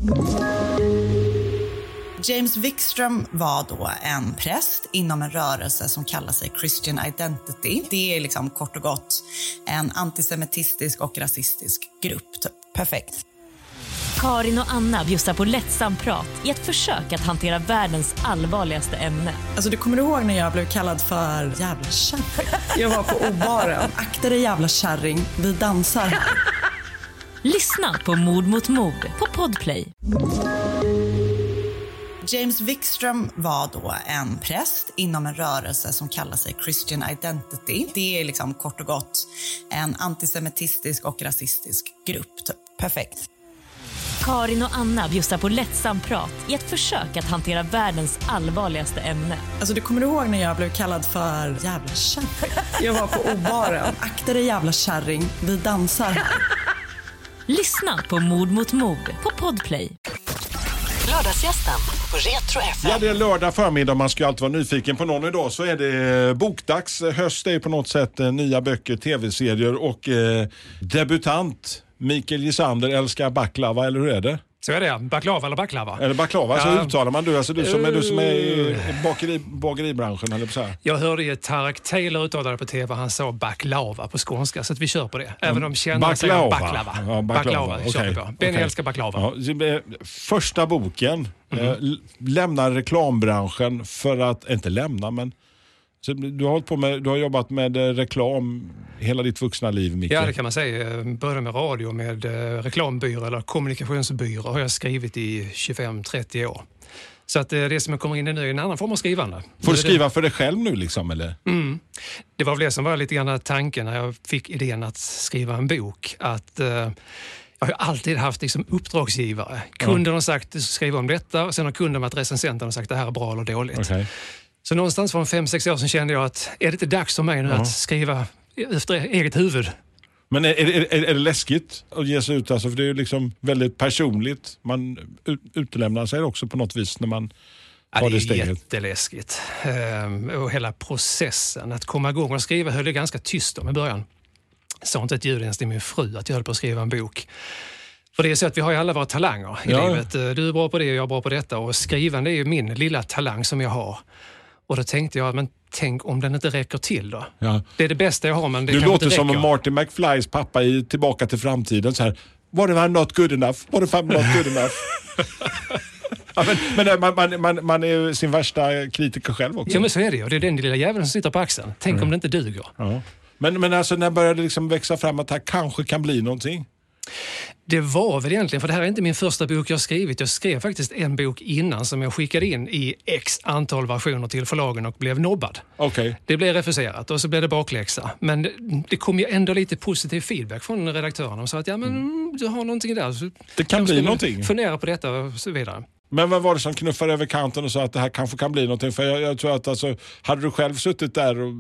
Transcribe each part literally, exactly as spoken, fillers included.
James Wikström var då en präst inom en rörelse som kallar sig Christian Identity. Det är liksom kort och gott en antisemitistisk och rasistisk grupp. Typ. Perfekt. Karin och Anna bjussar på lättsam prat i ett försök att hantera världens allvarligaste ämne. Alltså du kommer ihåg när jag blev kallad för jävla kärring? Jag var på obaren. Akta dig jävla kärring, vi dansar här. Lyssna på Mord mot mord på Podplay. James Wikström var då en präst inom en rörelse som kallar sig Christian Identity. Det är liksom kort och gott en antisemitistisk och rasistisk grupp. Typ. Perfekt. Karin och Anna bjussar på lättsam prat i ett försök att hantera världens allvarligaste ämne. Alltså du kommer ihåg när jag blev kallad för jävla kärring? Jag var på obaren. Akta dig jävla kärring, vi dansar här. Lyssna på Mord mot mord på Podplay. Lördagsgästen på Retro F M. Ja, det är lördag förmiddag. Man ska alltid vara nyfiken på någon idag. Så är det bokdags. Höst är på något sätt nya böcker, tv-serier och eh, debutant Mikael Gisander älskar baklava, eller hur är det? Så är det, baklava eller baklava. Eller baklava, ja. Så uttalar man du. Alltså du som är, du som är i bakeri, bageribranschen, eller så här. Jag hörde ju Tarek Taylor uttalade på tv, han sa baklava på skånska, så att vi kör på det. Även om känner säger baklava. Ja, baklava. Baklava, okay. kör vi på. Benny okay. älskar baklava. Ja, första boken mm. eh, lämnar reklambranschen för att, inte lämna, men så du har hållit på med, du har jobbat med reklam hela ditt vuxna liv, Micke. Ja, det kan man säga. Började med radio, med reklambyrå eller kommunikationsbyrå har jag skrivit i tjugofem trettio år. Så att det som jag kommer in i nu är en annan form av skrivande. Får du skriva för dig själv nu liksom, eller? Mm. Det var väl det som var lite grann tanken när jag fick idén att skriva en bok. Att uh, jag har alltid haft liksom uppdragsgivare. Kunden ja. har sagt, skriv om detta, och sen har kunden varit recensenten och sagt, det här är bra eller dåligt. Okay. Så någonstans från fem sex år sedan kände jag att är det inte dags för mig nu ja. att skriva efter eget huvud? Men är, är, är, är det läskigt att ge sig ut? Alltså, för det är ju liksom väldigt personligt. Man ut, utelämnar sig också på något vis när man ja, har det, det steget. Det är jätteläskigt. Ehm, och hela processen. Att komma igång och skriva höll det ganska tyst om i början. Sa inte ett ljud ens till min fru att jag höll på att skriva en bok. För det är så att vi har ju alla våra talanger i ja. livet. Du är bra på det och jag är bra på detta. Och skrivande är ju min lilla talang som jag har. Och då tänkte jag, men tänk om den inte räcker till då. Ja. Det är det bästa jag har, men det du kanske låter inte räcker. Som Marty McFlys pappa i Tillbaka till framtiden. Så här, var det not good enough? Var det fan not good enough? ja, men men man, man, man, man är sin värsta kritiker själv också. Ja, men så är det ju. Det är den lilla jäveln som sitter på axeln. Tänk mm. om det inte duger. Ja. Men, men alltså, när började det liksom växa fram att det här kanske kan bli någonting? Det var väl egentligen, för det här är inte min första bok jag har skrivit. Jag skrev faktiskt en bok innan som jag skickade in i x antal versioner till förlagen och blev nobbad. Okay. Det blev refuserat och så blev det bakläxa. Men det kom ju ändå lite positiv feedback från redaktörerna. De sa att ja, men mm. du har någonting där. Så det kan bli någonting. Fundera på detta och så vidare. Men vad var det som knuffade över kanten och sa att det här kanske kan bli någonting? För jag, jag tror att alltså, hade du själv suttit där och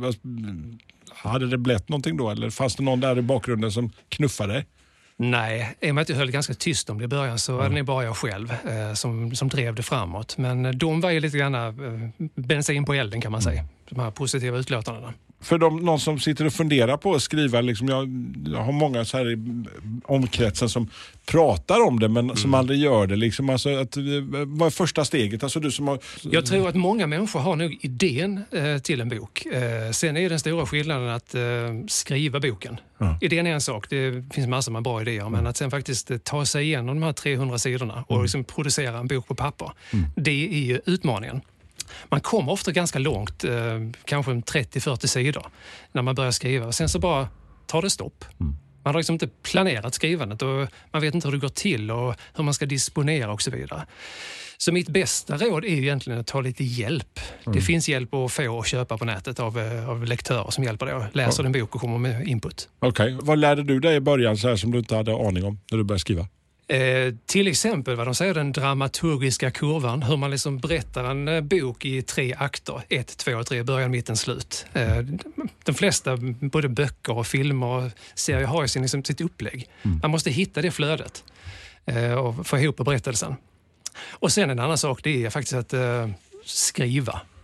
hade det blivit någonting då? Eller fanns det någon där i bakgrunden som knuffade dig? Nej, i och med att jag höll ganska tyst om det i början så var det mm. bara jag själv eh, som, som drev det framåt. Men de var ju lite grann eh, bensin på elden kan man säga, de här positiva utlåtandena. För de, någon som sitter och funderar på att skriva, liksom, jag, jag har många så här i omkretsen som pratar om det men mm. som aldrig gör det. Liksom, alltså, att, vad är första steget? Alltså, du som har... Jag tror att många människor har nog idén eh, till en bok. Eh, sen är den stora skillnaden att eh, skriva boken. Mm. Idén är en sak, det finns massor med bra idéer, mm. men att sen faktiskt eh, ta sig igenom de här trehundra sidorna och mm. liksom producera en bok på papper, mm. det är ju utmaningen. Man kommer ofta ganska långt, eh, kanske trettio fyrtio sidor när man börjar skriva. Sen så bara tar det stopp. Mm. Man har liksom inte planerat skrivandet och man vet inte hur det går till och hur man ska disponera och så vidare. Så mitt bästa råd är ju egentligen att ta lite hjälp. Mm. Det finns hjälp att få och köpa på nätet av, av lektörer som hjälper dig och läser en bok och kommer med input. Okej, okay. Vad lärde du dig i början så här som du inte hade aning om när du började skriva? Eh, till exempel vad de säger, den dramaturgiska kurvan, hur man liksom berättar en eh, bok i tre akter, ett, två och tre, början, mitten, slut. Eh, de flesta, både böcker och filmer och serier har ju sin, liksom, sitt upplägg. Mm. Man måste hitta det flödet eh, och få ihop berättelsen. Och sen en annan sak, det är faktiskt att eh, skriva.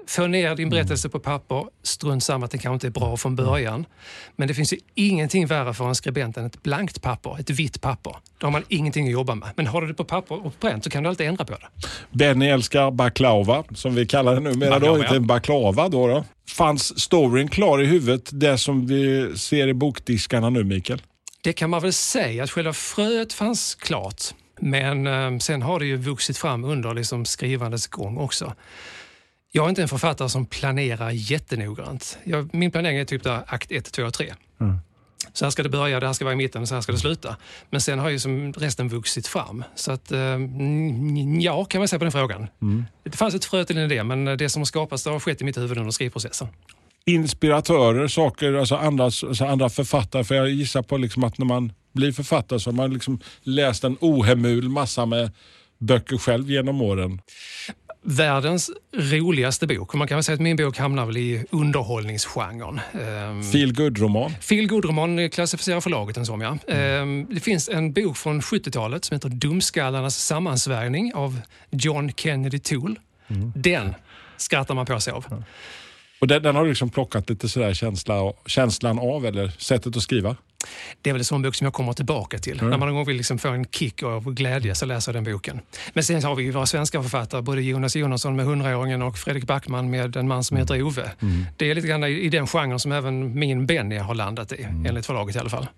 få ner din berättelse på papper, strunt samma att det kanske inte är bra från början. Men det finns ju ingenting värre för en skribent än ett blankt papper, ett vitt papper. Då har man ingenting att jobba med. Men har du det på papper och bränt så kan du alltid ändra på det. Benny älskar baklava, som vi kallar det numera då, inte en baklava då, då. Fanns storyn klar i huvudet, det som vi ser i bokdiskarna nu, Mikael? Det kan man väl säga att själva fröet fanns klart. Men eh, sen har det ju vuxit fram under liksom skrivandets gång också. Jag är inte en författare som planerar jättenoggrant. Jag, min planering är typ där akt ett, två och tre. Mm. Så här ska det börja, det här ska vara i mitten och så här ska det sluta. Men sen har ju som resten vuxit fram. Så att, eh, ja, kan man säga på den frågan. Mm. Det fanns ett frö till en idé, men det som har skapats det har skett i mitt huvud under skrivprocessen. Inspiratörer, saker, alltså andra, alltså andra författare. För jag gissar på liksom att när man blir författare så har man liksom läst en ohemul massa med böcker själv genom åren. Världens roligaste bok. Man kan väl säga att min bok hamnar väl i underhållningsgenren. Feel good-roman. Feel good-roman klassificerar förlaget en som, ja. Mm. Det finns en bok från sjuttiotalet som heter Dumskallarnas sammansvärjning av John Kennedy Toole. Mm. Den skrattar man på sig av. Ja. Och den, den har du liksom plockat lite sådär känsla, känslan av eller sättet att skriva? Det är väl en sån bok som jag kommer tillbaka till. Mm. När man någon gång vill liksom få en kick av glädje så läser jag den boken. Men sen har vi ju våra svenska författare, både Jonas Jonasson med hundraåringen och Fredrik Backman med En man som heter Ove. Mm. Det är lite grann i den genren som även min Benny har landat i, mm. enligt förlaget i alla fall.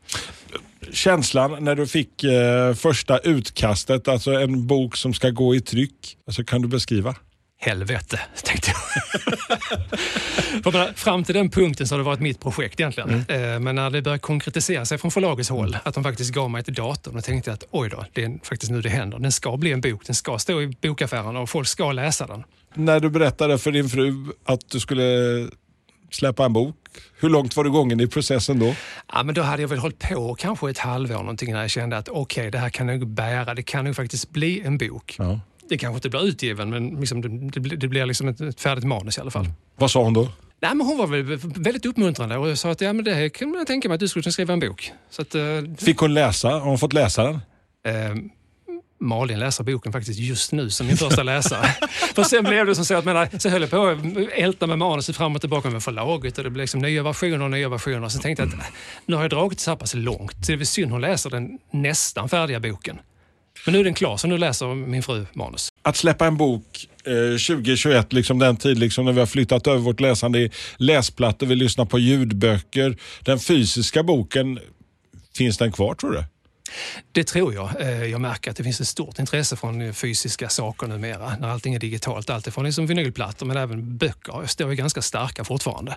Känslan när du fick eh, första utkastet, alltså en bok som ska gå i tryck, alltså kan du beskriva? Helvete, tänkte jag. För fram till den punkten så har det varit mitt projekt egentligen. Mm. Men när det började konkretisera sig från förlagets håll, att de faktiskt gav mig ett datum, och tänkte jag att oj då, det är faktiskt nu det händer. Den ska bli en bok, den ska stå i bokaffären och folk ska läsa den. När du berättade för din fru att du skulle släppa en bok, hur långt var du gången i processen då? Ja, men då hade jag väl hållit på kanske ett halvår någonting när jag kände att okej, okay, det här kan nog bära, det kan nog faktiskt bli en bok. Ja. Det kanske inte blir utgiven, men liksom det, det, det blir liksom ett, ett färdigt manus i alla fall. Mm. Vad sa hon då? Nej, men hon var väl väldigt uppmuntrande och sa att ja, men det här kan jag tänka mig att du skulle kunna skriva en bok. Så att, uh, Fick hon läsa? Har hon fått läsa den? Uh, Malin läser boken faktiskt just nu som min första läsare. För sen blev det som så att menar, så höll jag på att älta med manuset fram och tillbaka med förlaget och det blev liksom nya versioner och nya versioner. Så tänkte jag att nu har jag dragit så här pass långt. Så det är väl synd hon läser den nästan färdiga boken. Men nu är den klar, så nu läser min fru manus. Att släppa en bok eh, tjugo tjugoett, liksom den tid liksom när vi har flyttat över vårt läsande i läsplattor, vi lyssnar på ljudböcker. Den fysiska boken, finns den kvar tror du? Det tror jag. Jag märker att det finns ett stort intresse från fysiska saker numera. När allting är digitalt, allt från liksom vinylplattor men även böcker. Jag står ju ganska starka fortfarande.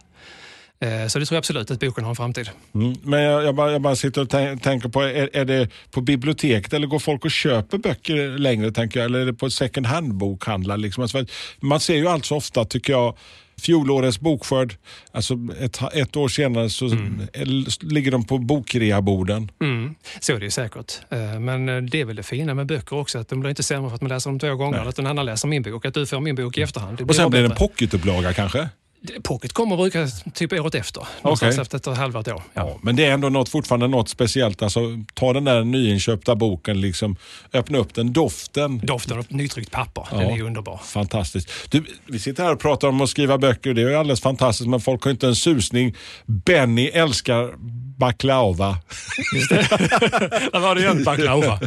Så det tror jag absolut att boken har en framtid. Mm. Men jag, jag, bara, jag bara sitter och tänk, tänker på, är, är det på biblioteket eller går folk och köper böcker längre, tänker jag, eller är det på second hand-bokhandlar? Liksom? Alltså, man ser ju allt så ofta, tycker jag, fjolårets bokskörd, alltså ett, ett år senare så mm. ligger de på bokreaborden. Mm. Så är det ju säkert. Men det är väl det fina med böcker också, att de blir inte sämre för att man läser dem två gånger, eller att en annan läser min bok, att du får min bok i efterhand. Och sen blir det en pocketupplaga kanske? Pocket kommer och brukar typ året efter. Okay. Efter ett halvår år. Ja. Ja, men det är ändå något, fortfarande något speciellt. Alltså, ta den där nyinköpta boken, liksom, öppna upp den, doften. Doften och nytryckt papper, ja, den är underbar. Fantastiskt. Du, vi sitter här och pratar om att skriva böcker, det är ju alldeles fantastiskt, men folk har inte en susning. Benny älskar baklava. Just det. Där var det igen, baklava.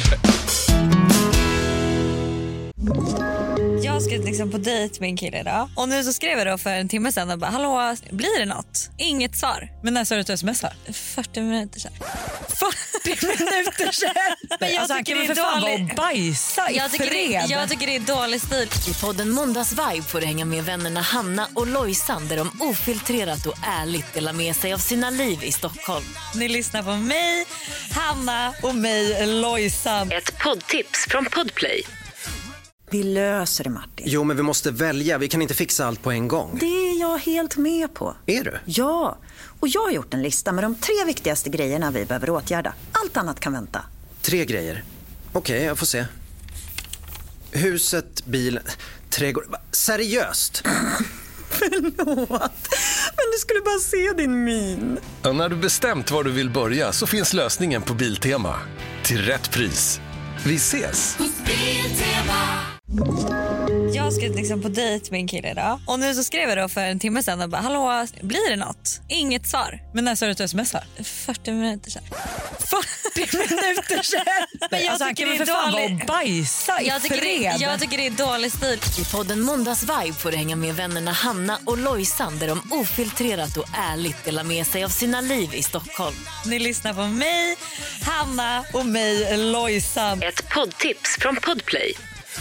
Jag ska liksom på dejt med en kille idag. Och nu så skrev jag då för en timme sedan och bara, hallå, blir det något? Inget svar. Men när sa du att du smsar? fyrtio minuter sedan. fyrtio minuter sedan? Men jag alltså, tycker det är för fan dålig... och bajsa i jag tycker, det, jag tycker det är dålig stil. I podden Måndagsvibe får du hänga med vännerna Hanna och Lojsan, där de ofiltrerat och ärligt delar med sig av sina liv i Stockholm. Ni lyssnar på mig, Hanna och mig, Lojsan. Ett poddtips från Podplay. Vi löser det, Martin. Jo, men vi måste välja. Vi kan inte fixa allt på en gång. Det är jag helt med på. Är du? Ja, och jag har gjort en lista med de tre viktigaste grejerna vi behöver åtgärda. Allt annat kan vänta. Tre grejer? Okej, okay, jag får se. Huset, bilen, trädgård... Seriöst? Förlåt, men du skulle bara se din min. Ja, när du bestämt var du vill börja så finns lösningen på Biltema. Till rätt pris. Vi ses! Jag och ska liksom på dejt med en kille idag. Och nu så skrev jag då för en timme sedan och bara, hallå, blir det något? Inget svar. Men när sa du att du smsar? fyrtio minuter sedan. fyrtio minuter sedan? Men jag alltså, han tycker kan det väl är för fan dålig- vara och bajsa i Jag tycker, fred. det, jag tycker det är dålig stil. I podden Måndagsvibe får du hänga med vännerna Hanna och Lojsan där de ofiltrerat och ärligt delar med sig av sina liv i Stockholm. Ni lyssnar på mig, Hanna Och mig, Lojsan. Ett poddtips från Podplay.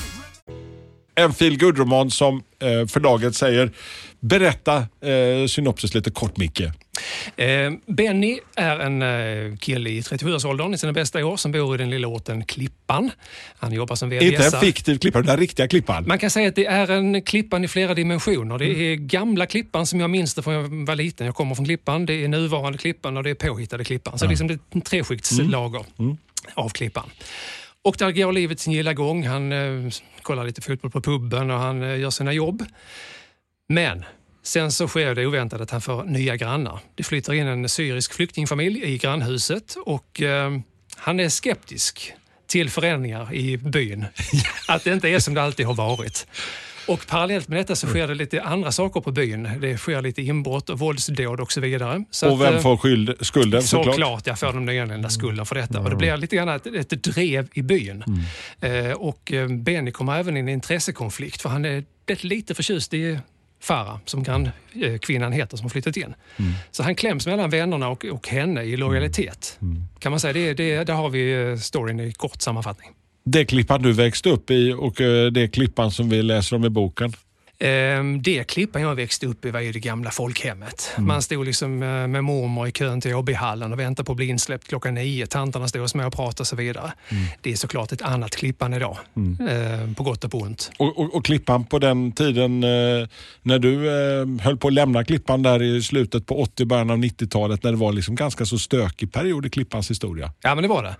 En feel good-roman som eh, förlaget säger. Berätta eh, synopsis lite kort, Micke. Eh, Benny är en eh, kille i trettiosju-årsåldern i sina bästa år som bor i den lilla orten Klippan. Han jobbar som V V S. Inte en fiktiv Klippan, den riktiga Klippan. Man kan säga att det är en Klippan i flera dimensioner. Det är gamla Klippan som jag minns det från jag var liten. Jag kommer från Klippan. Det är nuvarande Klippan och det är påhittade Klippan. Så Ja. liksom det är en treskiktslager Mm. av Klippan. Och där går livet sin gilla gång. Han eh, kollar lite fotboll på puben och han eh, gör sina jobb. Men sen så sker det oväntat att han får nya grannar. Det flyttar in en syrisk flyktingfamilj i grannhuset och eh, han är skeptisk till förändringar i byn. Att det inte är som det alltid har varit. Och parallellt med detta så sker det lite andra saker på byn. Det sker lite inbrott och våldsdåd och så vidare. Så och vem att, får skyld, skulden såklart? Såklart, jag får de nyanlända skulden för detta. Och det blir lite grann ett, ett drev i byn. Mm. Eh, och eh, Benny kommer även in i en intressekonflikt för han är det lite förtjust i Farah, som grannkvinnan heter, som har flyttat in. Mm. Så han kläms mellan vännerna och, och henne i lojalitet. Mm. Kan man säga, det, det, där har vi storyn i kort sammanfattning. Det Klippan du växte upp i och det Klippan som vi läser om i boken? Det Klippan jag växte upp i var ju det gamla folkhemmet. Mm. Man stod liksom med mormor i kön till O B-hallen och väntade på att bli insläppt klockan nio. Tantarna stod och små och pratade och så vidare. Mm. Det är såklart ett annat Klippan idag. Mm. På gott och på ont. Och, och, och Klippan på den tiden när du höll på att lämna Klippan där i slutet på åttio, början av nittiotalet, när det var liksom ganska så stökig period i Klippans historia. Ja, men det var det.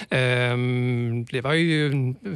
Det var ju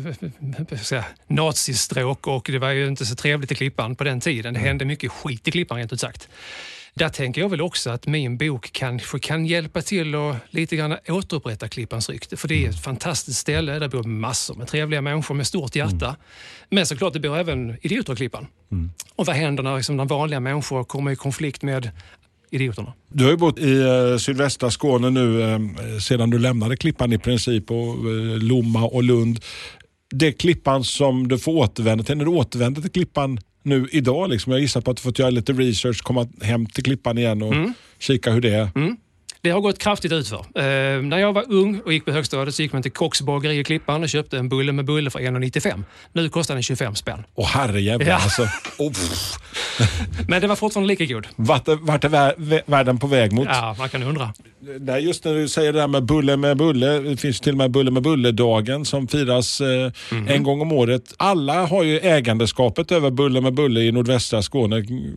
säga, nazistråk och det var ju inte så trevligt i Klippan på den tiden. Det hände mycket skit i Klippan, rent ut sagt. Där tänker jag väl också att min bok kanske kan hjälpa till att lite grann återupprätta Klippans rykte. För det är ett fantastiskt ställe. Där bor massor med trevliga människor med stort hjärta. Mm. Men såklart det bor även idioter i Klippan. Mm. Och vad händer när liksom, de vanliga människor kommer i konflikt med idioterna? Du har ju bott i eh, sydvästra Skåne nu eh, sedan du lämnade Klippan i princip, och eh, Lomma och Lund. Det Klippan som du får återvända till, när du återvänder till Klippan nu idag, liksom, jag gissar på att du fått göra lite research, komma hem till Klippan igen och mm. kika hur det är. Mm. Det har gått kraftigt utför. Eh, när jag var ung och gick på högstadiet så gick man till Kocks bageri i Klippan och köpte en bulle med bulle för en krona nittiofem. Nu kostar den tjugofem spänn. Åh herrejävlar, ja. Alltså. Oh. Men det var fortfarande lika god. Vart är, vart är vä- världen på väg mot? Ja, man kan undra. Nej, just när du säger det där med bulle med bulle, det finns till och med bulle med bulle-dagen som firas eh, mm-hmm. en gång om året. Alla har ju ägandeskapet över bulle med bulle i nordvästra Skåne.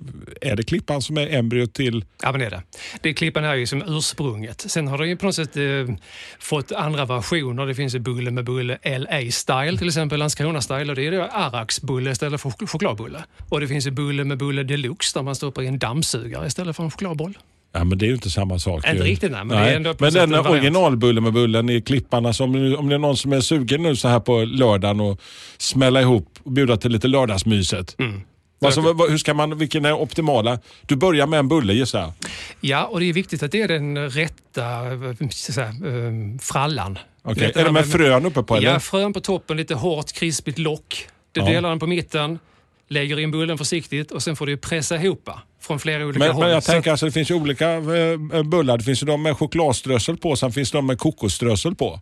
Är det Klippan som är embryo till? Ja, men det är det. det Klippan är ju som ursprunget. Sen har det ju på något sätt eh, fått andra versioner. Det finns ju bulle med bulle L A-style, till exempel Landskrona-style, och det är det Arax-bulle istället för ch- chokladbulle. Och det finns ju bulle med bulle deluxe där man stoppar i en dammsugare istället för en chokladboll. Ja, men det är ju inte samma sak. Inte riktigt, nej. Men, nej. Det är ändå men den originalbullen med bullen i Klippan, alltså om, om det är någon som är sugen nu så här på lördagen och smälla ihop och bjuda till lite lördagsmyset. Mm. Alltså, hur ska man, vilken är optimala? Du börjar med en bulle, gissar jag. Ja, och det är viktigt att det är den rätta så här, frallan. Okej, okay. Är det med frön uppe på? Eller? Ja, frön på toppen, lite hårt, krispigt lock. Du ja. delar den på mitten, lägger in bullen försiktigt och sen får du pressa ihop från flera olika men, håll. Men jag så... tänker alltså, det finns ju olika äh, bullar. Det finns ju de med chokladströssel på, sen finns det de med kokosströssel på.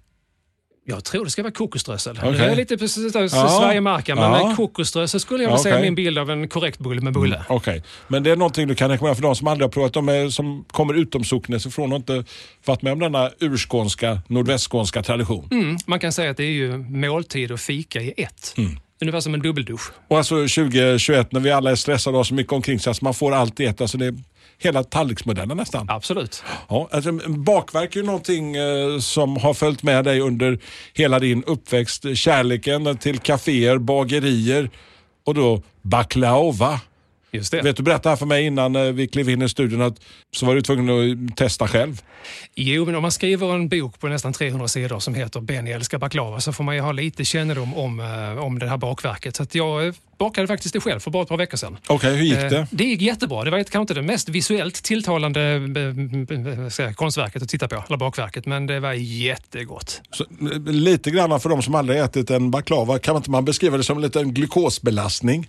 Jag tror det ska vara kokosströssel. Okay. Det är lite på ja. Sverigemarka, men ja. kokosströssel skulle jag väl okay. säga min bild av en korrekt bulle med bulle. Mm. Okej, okay. Men det är någonting du kan rekommendera för de som aldrig har provat, de är, som kommer utom socknes ifrån och inte varit med om denna urskånska, nordvästskånska tradition. Mm. Man kan säga att det är ju måltid och fika i ett. Mm. Ungefär som en dubbeldusch. Och alltså tjugo tjugoett när vi alla är stressade och har så mycket omkring sig så man får allt i ett, alltså det är hela tallriksmodellen nästan. Absolut. Ja, alltså, bakverk är ju någonting eh, som har följt med dig under hela din uppväxt. Kärleken till kaféer, bagerier och då baklava. Just det. Vet du berätta här för mig innan eh, vi klev in i studion att så var du tvungen att testa själv? Jo, men om man skriver en bok på nästan trehundra sidor som heter Benny älskar baklava så får man ju ha lite kännedom om, om det här bakverket. Så att jag bakade faktiskt det själv för bara ett par veckor sedan. Okej, okay, hur gick det? Eh, det gick jättebra. Det var kanske inte det mest visuellt tilltalande eh, konstverket att titta på, eller bakverket, men det var jättegott. Så, lite grann för de som aldrig ätit en baklava, kan man inte man beskriva det som en liten glukosbelastning?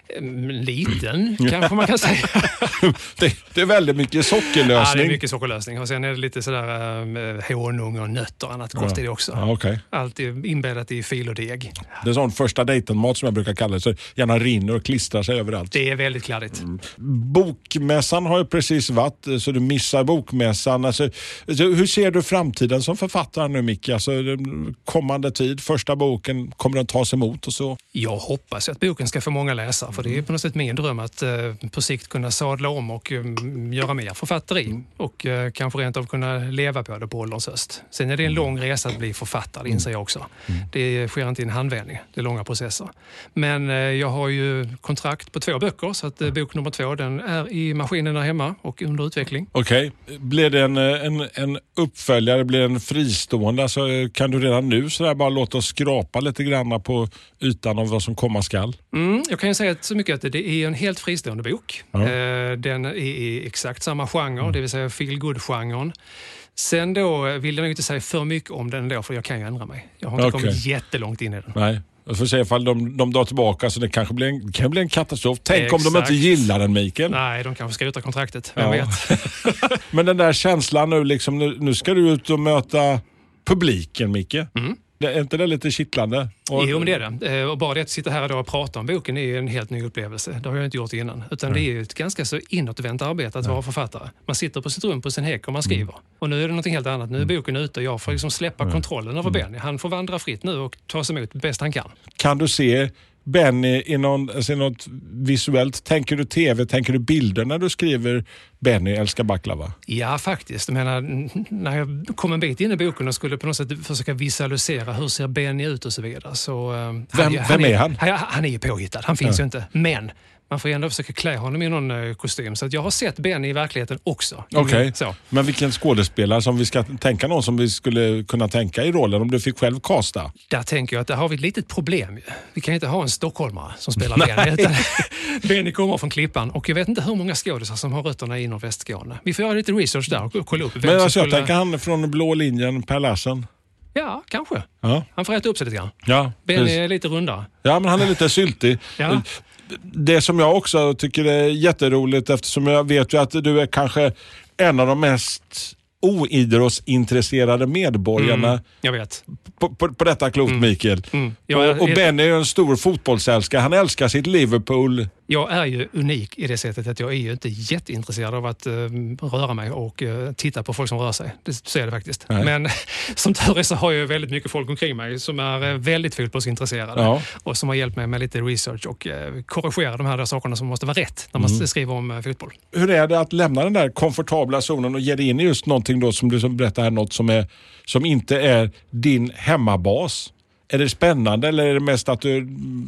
Liten, kanske man kan säga. det, det är väldigt mycket sockerlösning. Ja, det är mycket sockerlösning. Och sen är det lite sådär eh, honung och nötter och annat gott ja. i det också. Ja, okay. Allt är inbäddat i fil och deg. Det är sån första dejten-mat som jag brukar kalla det, så gärna rinner och klistrar sig överallt. Det är väldigt kladdigt. Mm. Bokmässan har ju precis varit, så du missar bokmässan. Alltså, hur ser du framtiden som författare nu, Micke? Alltså, kommande tid, första boken, kommer den tas emot och så? Jag hoppas att boken ska få många läsare, för det är på något sätt min dröm att eh, på sikt kunna sadla om och eh, göra mer författeri och eh, kanske rent av kunna leva på det på ålderns höst. Sen är det en lång resa att bli författare, det inser jag också. Mm. Det sker inte i en handvändning, det är långa processer. Men eh, jag har ju kontrakt på två böcker, så att eh, bok nummer två, den är i maskinerna hemma och under utveckling. Okej, okay. Blir det en, en, en uppföljare, blir det en fristående, så kan du redan nu så där bara låta oss skrapa lite grann på ytan av vad som komma skall? Mm, jag kan ju säga så mycket att det är en helt fristående bok. Ja. Eh, den är i exakt samma genre, mm. det vill säga feel-good-genren. Sen då vill jag nog inte säga för mycket om den då, för jag kan ju ändra mig. Jag har inte okay. kommit jättelångt in i den. Nej. Jag får se ifall de, de drar tillbaka, så det kanske blir en, kan bli en katastrof. Tänk Exakt. om de inte gillar den, Mikael. Nej, de kanske ska ut av kontraktet. Vem ja. vet? Men den där känslan nu, liksom, nu, nu ska du ut och möta publiken, Micke. Mm. Är inte det lite kittlande? Och... Jo, men det är det. Och bara det att sitta här idag och prata om boken är en helt ny upplevelse. Det har jag inte gjort innan. Utan mm. det är ju ett ganska så inåtvänt arbete att mm. vara författare. Man sitter på sitt rum på sin häck och man skriver. Mm. Och nu är det något helt annat. Nu är boken ute och jag får liksom släppa mm. kontrollen över Benny. Han får vandra fritt nu och ta sig emot bäst han kan. Kan du se Benny i någon, alltså något visuellt? Tänker du tv, tänker du bilder när du skriver Benny älskar baklava? Ja, faktiskt. Jag menar, när jag kom en bit in i boken och skulle på något sätt försöka visualisera hur ser Benny ut och så vidare. Så, vem, han, vem han är, är han? Han, han är ju påhittad, han finns ja. ju inte. Men man får ändå försöka klä honom i någon uh, kostym. Så att jag har sett Benny i verkligheten också. Okej, okay. Men vilken skådespelare som vi ska tänka, någon som vi skulle kunna tänka i rollen om du fick själv kasta? Där tänker jag att där har vi ett litet problem. Vi kan inte ha en stockholmare som spelar Benny. Utan Benny kommer från Klippan och jag vet inte hur många skådespelare som har rötterna inom Västskåne. Vi får göra lite research där och kolla upp. Vem men alltså, skulle... jag tänker han från blå linjen, Per Larsen. Ja, kanske. Ja. Han får äta upp sig lite grann. Ja, Benny precis. är lite rundare. Ja, men han är lite syltig. Ja. Det som jag också tycker är jätteroligt, eftersom jag vet ju att du är kanske en av de mest oidrottsintresserade medborgarna mm, jag vet. På, på, på detta klot, mm. Mikael. Mm. Jag, och och Benny är ju en stor fotbollsälskare. Han älskar sitt Liverpool. Jag är ju unik i det sättet att jag är ju inte jätteintresserad av att uh, röra mig och uh, titta på folk som rör sig. Det så är det faktiskt. Nej. Men som tur är så har jag väldigt mycket folk omkring mig som är uh, väldigt fotbollsintresserade ja. och som har hjälpt mig med lite research och uh, korrigera de här där sakerna som måste vara rätt när man mm. skriver om uh, fotboll. Hur är det att lämna den där komfortabla zonen och ge dig in i just någonting då som du som berättar här, något som, är, som inte är din hemmabas? Är det spännande eller är det mest att du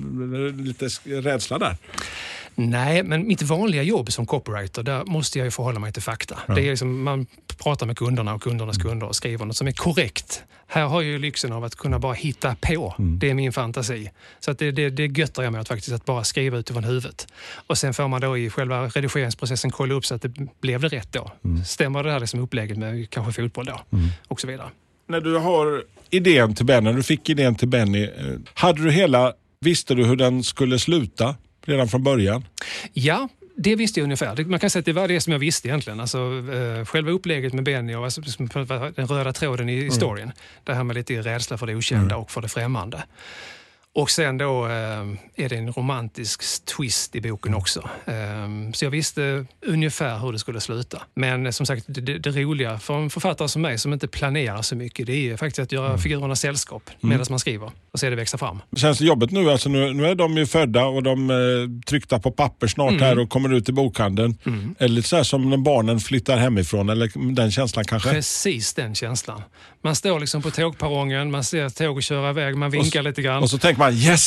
är lite rädsla där? Nej, men mitt vanliga jobb som copywriter, där måste jag ju förhålla mig till fakta. Ja. Det är liksom, man pratar med kunderna och kundernas kunder och skriver något som är korrekt. Här har jag ju lyxen av att kunna bara hitta på. Mm. Det är min fantasi. Så att det, det, det göttar jag med att faktiskt att bara skriva utifrån huvudet. Och sen får man då i själva redigeringsprocessen kolla upp så att det blev det rätt då. Mm. Stämmer det här liksom upplägget med kanske fotboll då? Mm. Och så vidare. När du har idén till Benny, när du fick idén till Benny, hade du hela, visste du hur den skulle sluta redan från början? Ja, det visste jag ungefär. Man kan säga att det var det som jag visste egentligen. Alltså, eh, själva upplägget med Benny och alltså, den röda tråden i, i storyn. Mm. Det här med lite rädsla för det okända mm. och för det främmande. Och sen då eh, är det en romantisk twist i boken också. Eh, så jag visste ungefär hur det skulle sluta. Men eh, som sagt, det, det, det roliga för en författare som mig som inte planerar så mycket, det är faktiskt att göra mm. figurerna sällskap medan mm. man skriver och se det växa fram. Känns det jobbet nu? Alltså nu, nu är de ju födda och de eh, tryckta på papper snart mm. här och kommer ut i bokhandeln. Mm. Eller lite så här som när barnen flyttar hemifrån, eller den känslan kanske? Precis den känslan. Man står liksom på tågperrongen, man ser tåg köra iväg, man vinkar och, lite grann. Och så tänker man, yes!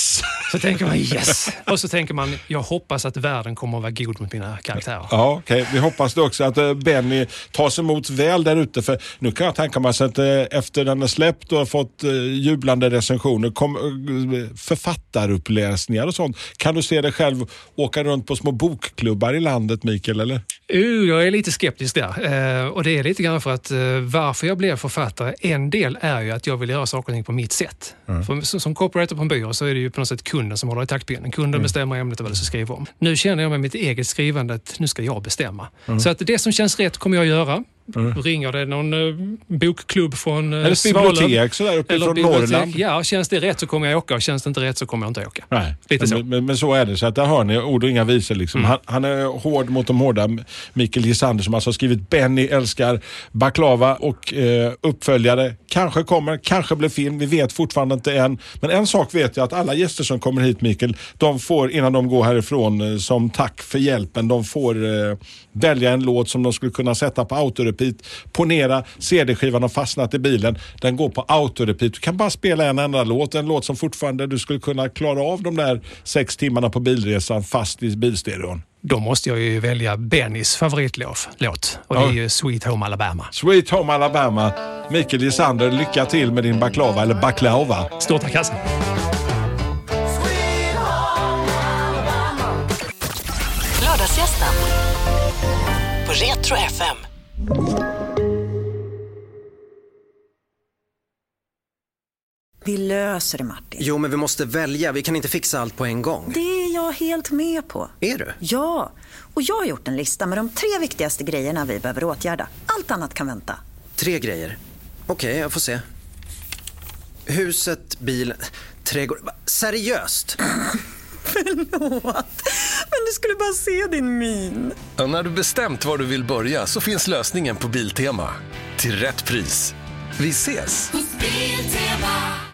Så tänker man yes. Och så tänker man, jag hoppas att världen kommer att vara god mot mina karaktärer. Ja, okej. Okay. Vi hoppas det också att Benny tas emot väl där ute. För nu kan jag tänka mig att efter den är släppt och har fått jublande recensioner, kom, författaruppläsningar och sånt. Kan du se dig själv åka runt på små bokklubbar i landet, Mikael, eller? Uh, jag är lite skeptisk där. Uh, och det är lite grann för att uh, varför jag blev författare, en del är ju att jag vill göra saker och ting på mitt sätt. Mm. För, som, som corporator på en byrå så är det ju på något sätt kunden som håller i taktpinnen. Kunden mm. bestämmer ämnet och vad det ska skriva om. Nu känner jag med mitt eget skrivande att nu ska jag bestämma. Mm. Så att det som känns rätt kommer jag göra. Mm. Ringer det någon uh, bokklubb från uh, eller bibliotek sådär uppe från Norrland. Ja, känns det rätt så kommer jag åka och känns det inte rätt så kommer jag inte åka. Nej, lite men, så. Men, men så är det, så att där hör ni ord och inga visor liksom. Mm. Han, han är hård mot de hårda. Mikael Gisander som alltså har skrivit Benny älskar baklava och eh, uppföljare. Kanske kommer, kanske blir film, vi vet fortfarande inte än. Men en sak vet jag, att alla gäster som kommer hit, Mikael, de får innan de går härifrån eh, som tack för hjälpen, de får eh, välja en låt som de skulle kunna sätta på autorepeat. Ponera C D-skivan har fastnat i bilen, den går på autorepeat. Du kan bara spela en enda låt, en låt som fortfarande du skulle kunna klara av de där sex timmarna på bilresan fast i bilstereon. Då måste jag ju välja Bennys favoritlåt. Och det är ju Sweet Home Alabama. Sweet Home Alabama. Mikael Gisander, lycka till med din baklava eller baklava. Stort tack alltså. Lördagsgästen på Retro F M. Vi löser det, Martin. Jo, men vi måste välja. Vi kan inte fixa allt på en gång. Det är jag helt med på. Är du? Ja, och jag har gjort en lista med de tre viktigaste grejerna vi behöver åtgärda. Allt annat kan vänta. Tre grejer? Okej, okay, jag får se. Huset, bilen, trädgård... Seriöst? Förlåt, men du skulle bara se din min. Ja, när du bestämt var du vill börja så finns lösningen på Biltema. Till rätt pris. Vi ses! Biltema.